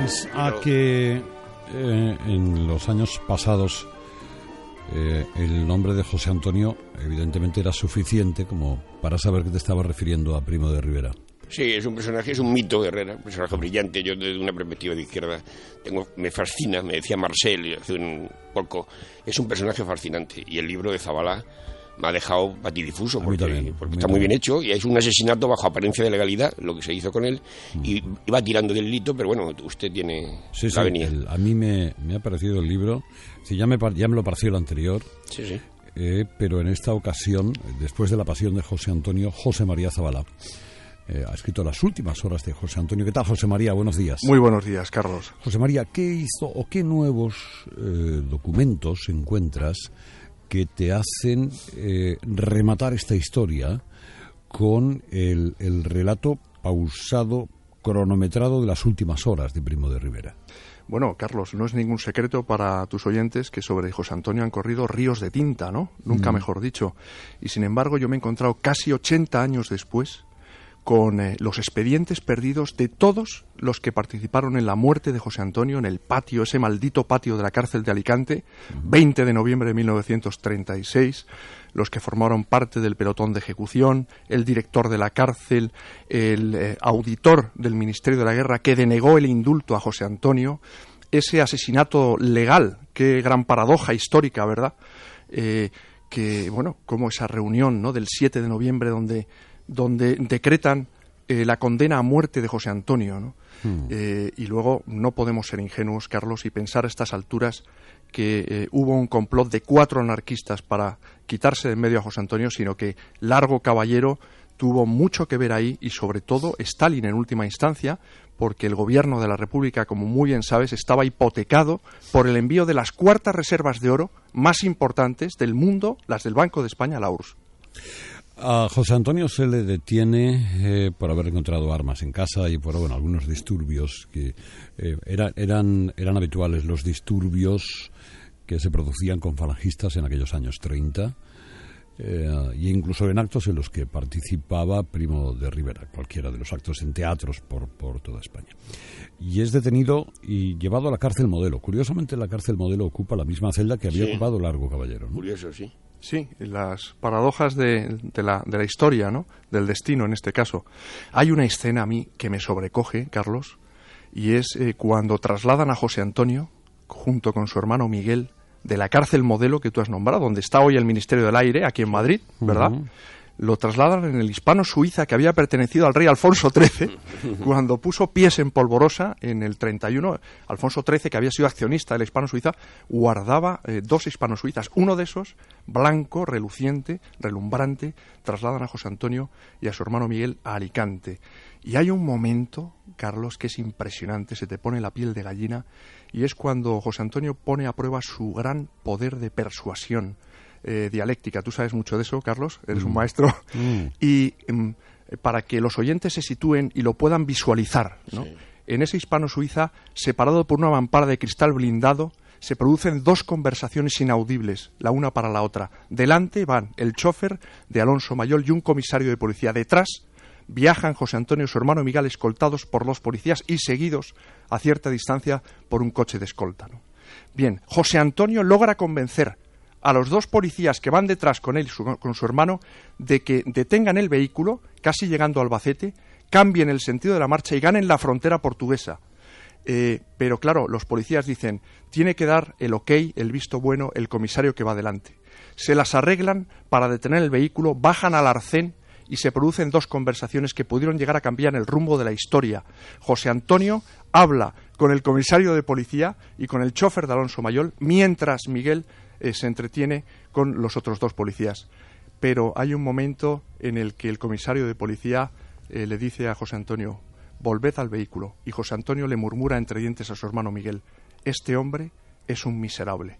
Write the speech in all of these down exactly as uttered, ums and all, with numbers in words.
Pues a que eh, en los años pasados eh, el nombre de José Antonio evidentemente era suficiente como para saber que te estabas refiriendo a Primo de Rivera. Sí, es un personaje, es un mito de Herrera, un personaje brillante. Yo desde una perspectiva de izquierda tengo, me fascina, me decía Marcel hace un poco, es un personaje fascinante. Y el libro de Zabala me ha dejado patidifuso porque, también, porque está muy bien hecho y es un asesinato bajo apariencia de legalidad, lo que se hizo con él, mm. y iba tirando del hito, pero bueno, usted tiene sí, la sí, avenida. El, a mí me, me ha parecido el libro, sí, ya, me, ya me lo pareció el anterior, sí, sí. Eh, pero en esta ocasión, después de la pasión de José Antonio, José María Zabala eh, ha escrito Las últimas horas de José Antonio. ¿Qué tal, José María? Buenos días. Muy buenos días, Carlos. José María, ¿qué hizo o qué nuevos eh, documentos encuentras que te hacen eh, rematar esta historia con el, el relato pausado, cronometrado de las últimas horas de Primo de Rivera? Bueno, Carlos, no es ningún secreto para tus oyentes que sobre José Antonio han corrido ríos de tinta, ¿no? Nunca mm. mejor dicho. Y sin embargo yo me he encontrado casi ochenta años después con eh, los expedientes perdidos de todos los que participaron en la muerte de José Antonio en el patio, ese maldito patio de la cárcel de Alicante, veinte de noviembre de mil novecientos treinta y seis, los que formaron parte del pelotón de ejecución, el director de la cárcel, el eh, auditor del Ministerio de la Guerra que denegó el indulto a José Antonio, ese asesinato legal, qué gran paradoja histórica, ¿verdad? Eh, que, bueno, como esa reunión, ¿no?, del siete de noviembre donde donde decretan eh, la condena a muerte de José Antonio, ¿no? Hmm. Eh, y luego no podemos ser ingenuos, Carlos, y pensar a estas alturas que eh, hubo un complot de cuatro anarquistas para quitarse de en medio a José Antonio, sino que Largo Caballero tuvo mucho que ver ahí y sobre todo Stalin en última instancia, porque el gobierno de la República, como muy bien sabes, estaba hipotecado por el envío de las cuartas reservas de oro más importantes del mundo, las del Banco de España, la U R S S. A José Antonio se le detiene eh, por haber encontrado armas en casa y por bueno, algunos disturbios que eh, era, eran, eran habituales, los disturbios que se producían con falangistas en aquellos años treinta, eh, e incluso en actos en los que participaba Primo de Rivera, cualquiera de los actos en teatros por, por toda España. Y es detenido y llevado a la cárcel Modelo. Curiosamente, la cárcel Modelo ocupa la misma celda que había sí. ocupado Largo Caballero, ¿no? Curioso, sí. Sí, las paradojas de, de, la, de la historia, ¿no?, del destino en este caso. Hay una escena a mí que me sobrecoge, Carlos, y es eh, cuando trasladan a José Antonio, junto con su hermano Miguel, de la cárcel Modelo que tú has nombrado, donde está hoy el Ministerio del Aire, aquí en Madrid, ¿verdad? Uh-huh. Lo trasladan en el Hispano-Suiza que había pertenecido al rey Alfonso trece, cuando puso pies en Polvorosa en el treinta y uno. Alfonso trece, que había sido accionista del Hispano-Suiza, guardaba eh, dos Hispano-Suizas. Uno de esos, blanco, reluciente, relumbrante, trasladan a José Antonio y a su hermano Miguel a Alicante. Y hay un momento, Carlos, que es impresionante, se te pone la piel de gallina, y es cuando José Antonio pone a prueba su gran poder de persuasión, Eh, dialéctica. Tú sabes mucho de eso, Carlos, eres mm. un maestro. Mm. Y um, para que los oyentes se sitúen y lo puedan visualizar, ¿no? Sí. En ese Hispano-Suiza, separado por una mampara de cristal blindado, se producen dos conversaciones inaudibles, la una para la otra. Delante van el chofer de Alonso Mayol y un comisario de policía. Detrás viajan José Antonio y su hermano Miguel, escoltados por dos policías y seguidos a cierta distancia por un coche de escolta, ¿no? Bien, José Antonio logra convencer a los dos policías que van detrás con él y su, con su hermano de que detengan el vehículo, casi llegando a Albacete, cambien el sentido de la marcha y ganen la frontera portuguesa. Eh, pero claro, los policías dicen, tiene que dar el ok, el visto bueno, el comisario que va delante. Se las arreglan para detener el vehículo, bajan al arcén y se producen dos conversaciones que pudieron llegar a cambiar el rumbo de la historia. José Antonio habla con el comisario de policía y con el chofer de Alonso Mayol, mientras Miguel Eh, se entretiene con los otros dos policías. Pero hay un momento en el que el comisario de policía eh, le dice a José Antonio, volved al vehículo, y José Antonio le murmura entre dientes a su hermano Miguel, este hombre es un miserable.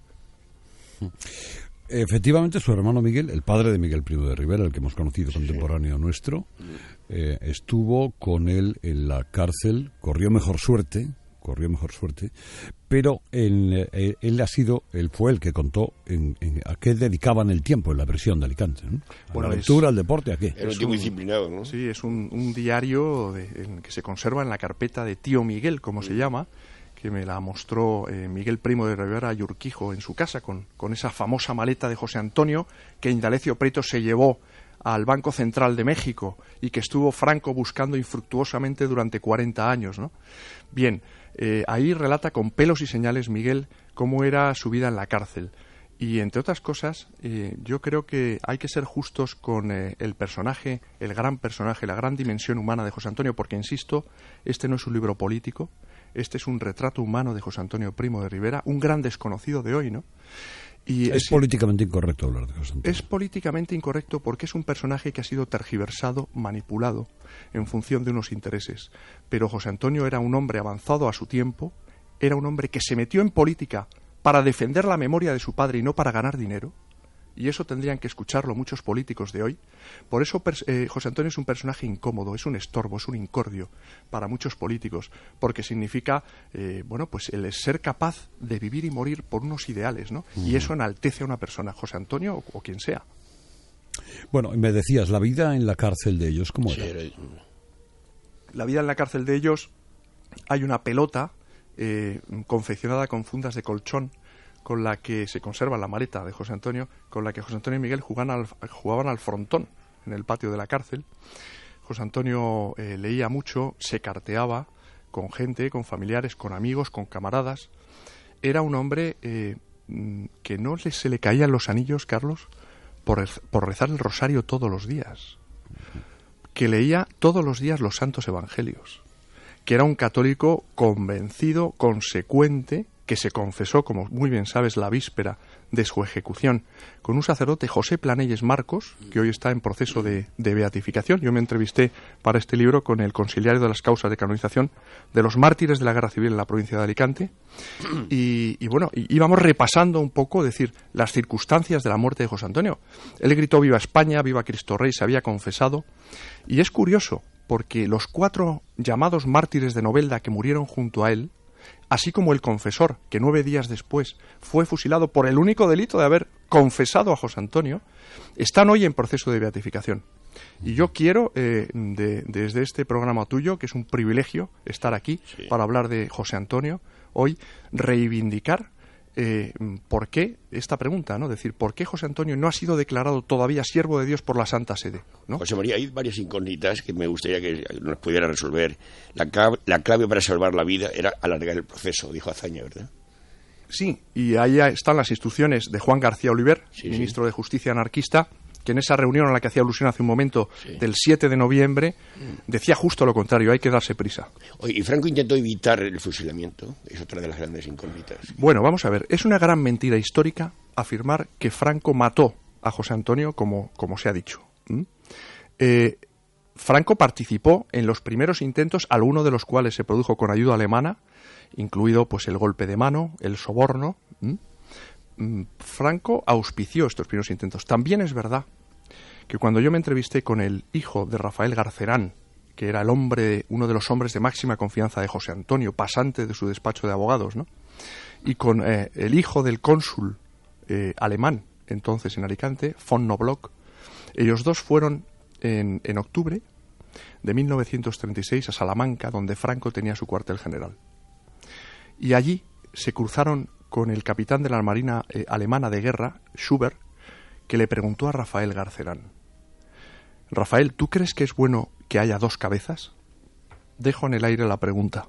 Efectivamente, su hermano Miguel, el padre de Miguel Primo de Rivera, el que hemos conocido, contemporáneo nuestro, eh, estuvo con él en la cárcel, corrió mejor suerte, corrió mejor suerte, pero él, él, él ha sido, él fue el que contó en, en a qué dedicaban el tiempo en la prisión de Alicante, ¿no? A bueno, la lectura, es, al deporte, ¿a qué? Era un tipo disciplinado, ¿no? Sí, es un, un diario de, en que se conserva en la carpeta de Tío Miguel, como mm. se llama, que me la mostró eh, Miguel Primo de Rivera y Urquijo en su casa, con, con esa famosa maleta de José Antonio que Indalecio Prieto se llevó al Banco Central de México y que estuvo Franco buscando infructuosamente durante cuarenta años, ¿no? Bien, eh, ahí relata con pelos y señales Miguel cómo era su vida en la cárcel. Y, entre otras cosas, eh, yo creo que hay que ser justos con eh, el personaje, el gran personaje, la gran dimensión humana de José Antonio, porque, insisto, este no es un libro político, este es un retrato humano de José Antonio Primo de Rivera, un gran desconocido de hoy, ¿no? Y es, es políticamente incorrecto hablar de José Antonio. Es políticamente incorrecto porque es un personaje que ha sido tergiversado, manipulado, en función de unos intereses. Pero José Antonio era un hombre avanzado a su tiempo, era un hombre que se metió en política para defender la memoria de su padre y no para ganar dinero, y eso tendrían que escucharlo muchos políticos de hoy. Por eso eh, José Antonio es un personaje incómodo, es un estorbo, es un incordio para muchos políticos, porque significa, eh, bueno, pues el ser capaz de vivir y morir por unos ideales, ¿no? Uh-huh. Y eso enaltece a una persona, José Antonio o, o quien sea. Bueno, me decías, la vida en la cárcel de ellos, ¿cómo era? Sí, la vida en la cárcel de ellos, hay una pelota Eh, confeccionada con fundas de colchón con la que se conserva la maleta de José Antonio, con la que José Antonio y Miguel jugaban al, jugaban al frontón en el patio de la cárcel. José Antonio eh, leía mucho, se carteaba con gente, con familiares, con amigos, con camaradas. Era un hombre eh, que no le, se le caían los anillos, Carlos, por, por rezar el rosario todos los días, que leía todos los días los santos evangelios, que era un católico convencido, consecuente, que se confesó, como muy bien sabes, la víspera de su ejecución, con un sacerdote, José Planelles Marcos, que hoy está en proceso de, de beatificación. Yo me entrevisté para este libro con el consiliario de las causas de canonización de los mártires de la Guerra Civil en la provincia de Alicante, y, y bueno, y, íbamos repasando un poco, es decir, las circunstancias de la muerte de José Antonio. Él gritó "Viva España, viva Cristo Rey", se había confesado, y es curioso, porque los cuatro llamados mártires de Novelda que murieron junto a él, así como el confesor, que nueve días después fue fusilado por el único delito de haber confesado a José Antonio, están hoy en proceso de beatificación. Y yo quiero, eh, de, desde este programa tuyo, que es un privilegio estar aquí sí. para hablar de José Antonio, hoy reivindicar Eh, ¿por qué esta pregunta, ¿no? Es decir, ¿por qué José Antonio no ha sido declarado todavía siervo de Dios por la Santa Sede, ¿no? José María, hay varias incógnitas que me gustaría que nos pudiera resolver. La clave, la clave para salvar la vida era alargar el proceso, dijo Azaña, ¿verdad? Sí, y ahí están las instrucciones de Juan García Oliver, sí, ministro sí. de Justicia anarquista, que en esa reunión a la que hacía alusión hace un momento, sí. del siete de noviembre, decía justo lo contrario, hay que darse prisa. Oye, y Franco intentó evitar el fusilamiento, es otra de las grandes incógnitas. Bueno, vamos a ver, es una gran mentira histórica afirmar que Franco mató a José Antonio, como, como se ha dicho. ¿Mm? Eh, Franco participó en los primeros intentos, alguno de los cuales se produjo con ayuda alemana, incluido pues el golpe de mano, el soborno. ¿Mm? Franco auspició estos primeros intentos. También es verdad que cuando yo me entrevisté con el hijo de Rafael Garcerán, que era el hombre, uno de los hombres de máxima confianza de José Antonio, pasante de su despacho de abogados, ¿no? Y con eh, el hijo del cónsul eh, alemán, entonces en Alicante, von Nobloch, ellos dos fueron en, en octubre de mil novecientos treinta y seis a Salamanca, donde Franco tenía su cuartel general. Y allí se cruzaron con el capitán de la Marina eh, alemana de guerra, Schubert, que le preguntó a Rafael Garcerán: Rafael, ¿tú crees que es bueno que haya dos cabezas? Dejo en el aire la pregunta.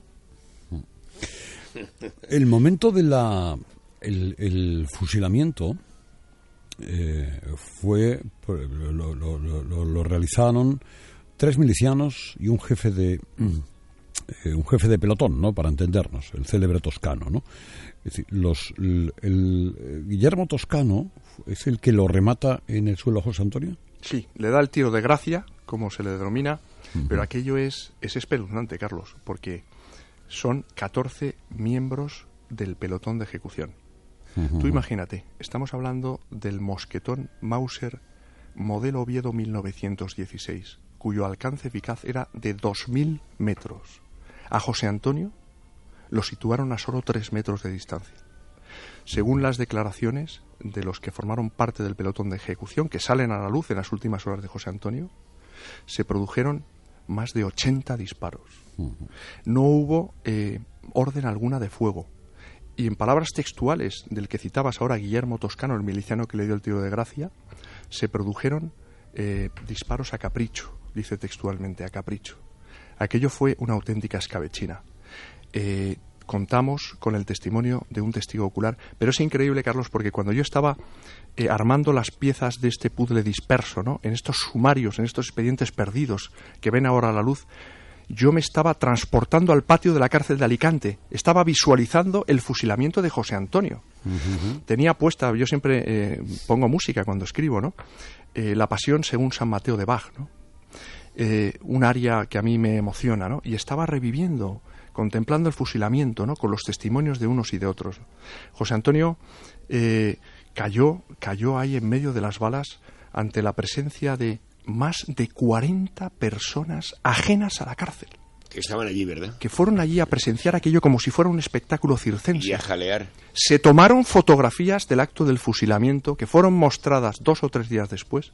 El momento de la el, el fusilamiento eh, fue lo, lo, lo, lo realizaron tres milicianos y un jefe de eh, un jefe de pelotón, ¿no? Para entendernos, el célebre Toscano, ¿no? Es decir, los, el, el Guillermo Toscano es el que lo remata en el suelo a José Antonio. Sí, le da el tiro de gracia, como se le denomina, uh-huh. pero aquello es, es espeluznante, Carlos, porque son catorce miembros del pelotón de ejecución. Uh-huh. Tú imagínate, estamos hablando del mosquetón Mauser modelo Oviedo mil novecientos dieciséis, cuyo alcance eficaz era de dos mil metros. A José Antonio lo situaron a solo tres metros de distancia. Según las declaraciones de los que formaron parte del pelotón de ejecución, que salen a la luz en las últimas horas de José Antonio, se produjeron más de ochenta disparos. Uh-huh. No hubo eh, orden alguna de fuego. Y en palabras textuales del que citabas ahora, Guillermo Toscano, el miliciano que le dio el tiro de gracia, se produjeron eh, disparos a capricho, dice textualmente, a capricho. Aquello fue una auténtica escabechina. Eh, contamos con el testimonio de un testigo ocular, pero es increíble, Carlos, porque cuando yo estaba eh, armando las piezas de este puzzle disperso, ¿no?, en estos sumarios, en estos expedientes perdidos que ven ahora a la luz, yo me estaba transportando al patio de la cárcel de Alicante. Estaba visualizando el fusilamiento de José Antonio. Uh-huh. Tenía puesta, yo siempre eh, pongo música cuando escribo, ¿no?, eh, La Pasión según San Mateo de Bach, ¿no?, eh, un aria que a mí me emociona, ¿no?, y estaba reviviendo, contemplando el fusilamiento, ¿no?, con los testimonios de unos y de otros. José Antonio eh, cayó, cayó ahí en medio de las balas ante la presencia de más de cuarenta personas ajenas a la cárcel. Que estaban allí, ¿verdad? Que fueron allí a presenciar aquello como si fuera un espectáculo circense. Y a jalear. Se tomaron fotografías del acto del fusilamiento que fueron mostradas dos o tres días después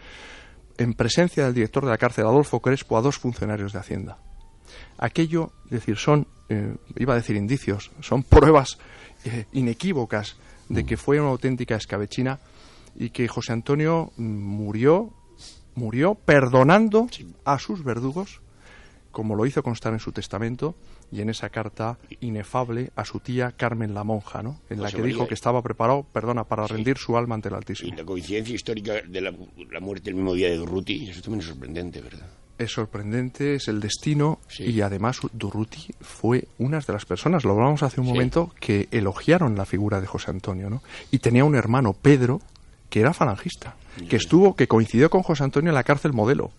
en presencia del director de la cárcel, Adolfo Crespo, a dos funcionarios de Hacienda. Aquello, es decir, son, eh, iba a decir indicios, son pruebas eh, inequívocas de que fue una auténtica escabechina y que José Antonio murió murió perdonando a sus verdugos, como lo hizo constar en su testamento y en esa carta inefable a su tía Carmen la monja, ¿no?, en la que dijo que estaba preparado, perdona, para sí. rendir su alma ante el Altísimo. Y la coincidencia histórica de la, la muerte el mismo día de Durruti, eso también es sorprendente, ¿verdad? Es sorprendente, es el destino, sí. Y además Durruti fue una de las personas, lo hablamos hace un sí. momento, que elogiaron la figura de José Antonio, ¿no? Y tenía un hermano, Pedro, que era falangista, que estuvo, que coincidió con José Antonio en la cárcel Modelo.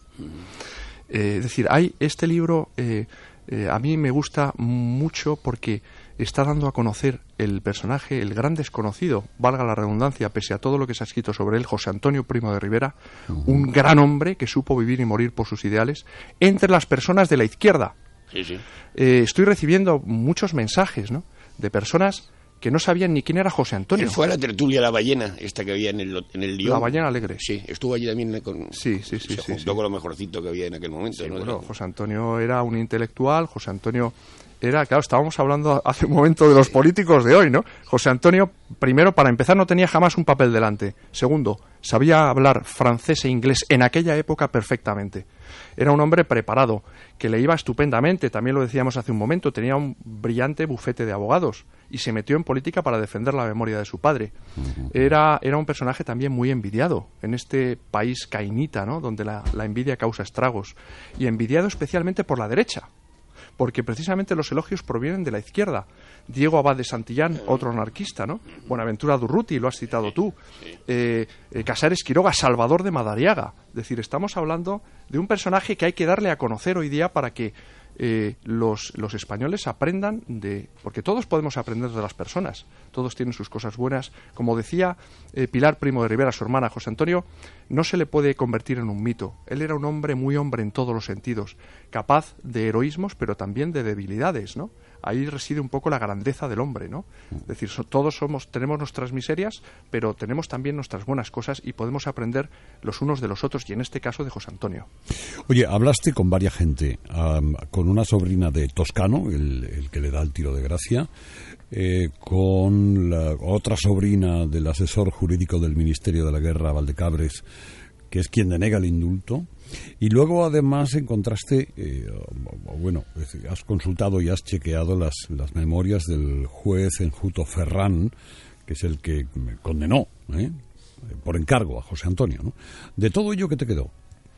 Eh, es decir, hay este libro, eh, eh, a mí me gusta mucho porque está dando a conocer el personaje, el gran desconocido, valga la redundancia, pese a todo lo que se ha escrito sobre él, José Antonio Primo de Rivera, uh-huh. un gran hombre que supo vivir y morir por sus ideales, entre las personas de la izquierda. Sí, sí. Eh, estoy recibiendo muchos mensajes, ¿no?, de personas que no sabían ni quién era José Antonio. Él fue a la tertulia La Ballena, esta que había en el, en el Lión. La Ballena Alegre. Sí, estuvo allí también con... Sí, sí, sí. Se sí, juntó sí. con lo mejorcito que había en aquel momento. Sí, ¿no? Bueno, José Antonio era un intelectual, José Antonio era... Claro, estábamos hablando hace un momento de los políticos de hoy, ¿no? José Antonio, primero, para empezar, no tenía jamás un papel delante. Segundo, sabía hablar francés e inglés en aquella época perfectamente. Era un hombre preparado, que le iba estupendamente, también lo decíamos hace un momento, tenía un brillante bufete de abogados y se metió en política para defender la memoria de su padre. Era, era un personaje también muy envidiado en este país cainita, ¿no?, donde la, la envidia causa estragos, y envidiado especialmente por la derecha, porque precisamente los elogios provienen de la izquierda. Diego Abad de Santillán, otro anarquista, ¿no? Buenaventura Durruti, lo has citado tú. Eh, eh, Casares Quiroga, Salvador de Madariaga. Es decir, estamos hablando de un personaje que hay que darle a conocer hoy día para que eh, los, los españoles aprendan de... Porque todos podemos aprender de las personas, todos tienen sus cosas buenas. Como decía eh, Pilar Primo de Rivera, su hermana, José Antonio, no se le puede convertir en un mito. Él era un hombre muy hombre en todos los sentidos, capaz de heroísmos, pero también de debilidades, ¿no? Ahí reside un poco la grandeza del hombre, ¿no? Es decir, so, todos somos, tenemos nuestras miserias, pero tenemos también nuestras buenas cosas y podemos aprender los unos de los otros, y en este caso de José Antonio. Oye, hablaste con varias gente, um, con una sobrina de Toscano, el, el que le da el tiro de gracia, eh, con la otra sobrina del asesor jurídico del Ministerio de la Guerra, Valdecabres, que es quien denega el indulto. Y luego además encontraste, eh, bueno, has consultado y has chequeado las, las memorias del juez Enjuto Ferrán, que es el que condenó, ¿eh?, por encargo a José Antonio, ¿no? De todo ello, ¿qué te quedó?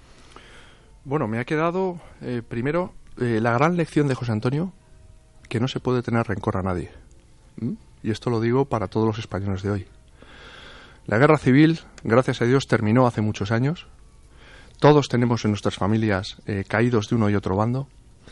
Bueno, me ha quedado, eh, primero, eh, la gran lección de José Antonio, que no se puede tener rencor a nadie. ¿Mm? Y esto lo digo para todos los españoles de hoy. La guerra civil, gracias a Dios, terminó hace muchos años. Todos tenemos en nuestras familias eh, caídos de uno y otro bando,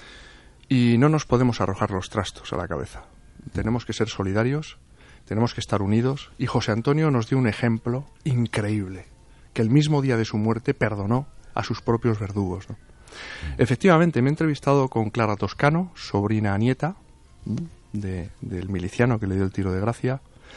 y no nos podemos arrojar los trastos a la cabeza. Tenemos que ser solidarios, tenemos que estar unidos, y José Antonio nos dio un ejemplo increíble, que el mismo día de su muerte perdonó a sus propios verdugos, ¿no? Efectivamente, me he entrevistado con Clara Toscano, sobrina nieta de, del miliciano que le dio el tiro de gracia,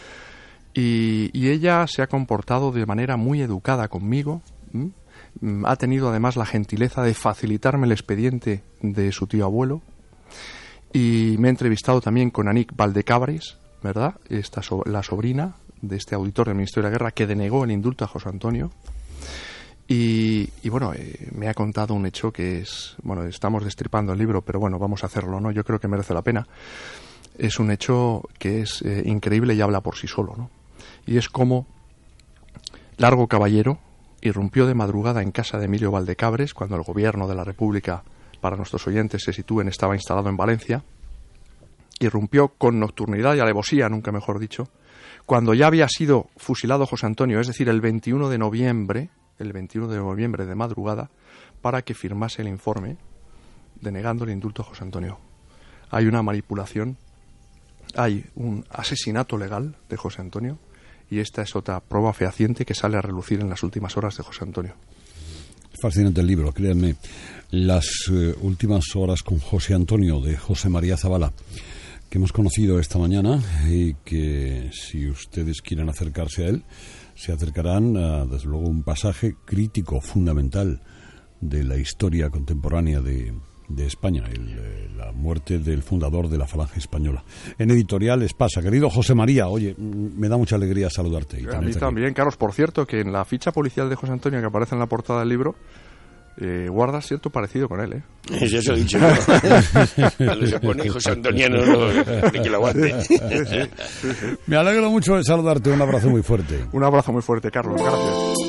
y, y ella se ha comportado de manera muy educada conmigo. ¿m? Ha tenido además la gentileza de facilitarme el expediente de su tío abuelo, Y me he entrevistado también con Anik Valdecabris, ¿verdad? Esta so- la sobrina de este auditor del Ministerio de la Guerra que denegó el indulto a José Antonio. Y, y bueno, eh, me ha contado un hecho que es, bueno, estamos destripando el libro, pero bueno, vamos a hacerlo, ¿no? Yo creo que merece la pena. Es un hecho que es eh, increíble y habla por sí solo, ¿no? Y es como Largo Caballero irrumpió de madrugada en casa de Emilio Valdecabres cuando el gobierno de la República, para nuestros oyentes se sitúen, estaba instalado en Valencia. Irrumpió con nocturnidad y alevosía, nunca mejor dicho, cuando ya había sido fusilado José Antonio, es decir, el veintiuno de noviembre, el veintiuno de noviembre de madrugada, para que firmase el informe denegando el indulto a José Antonio. Hay una manipulación, hay un asesinato legal de José Antonio, y esta es otra prueba fehaciente que sale a relucir en las últimas horas de José Antonio. Es fascinante el libro, créanme. Las eh, últimas horas con José Antonio, de José María Zabala, que hemos conocido esta mañana, y que si ustedes quieren acercarse a él, se acercarán a, desde luego, un pasaje crítico, fundamental de la historia contemporánea de, de España, el, eh, la muerte del fundador de la Falange Española. En Editorial Espasa. Querido José María, oye, me da mucha alegría saludarte. Y a mí también, aquí. Carlos. Por cierto, que en la ficha policial de José Antonio, que aparece en la portada del libro, eh, guarda cierto parecido con él, ¿eh? Eso, eso he dicho yo. Cuando se pone José Antoniano, no, de que lo aguante. Sí, sí, sí, sí. Me alegro mucho de saludarte. Un abrazo muy fuerte. Un abrazo muy fuerte, Carlos. Gracias.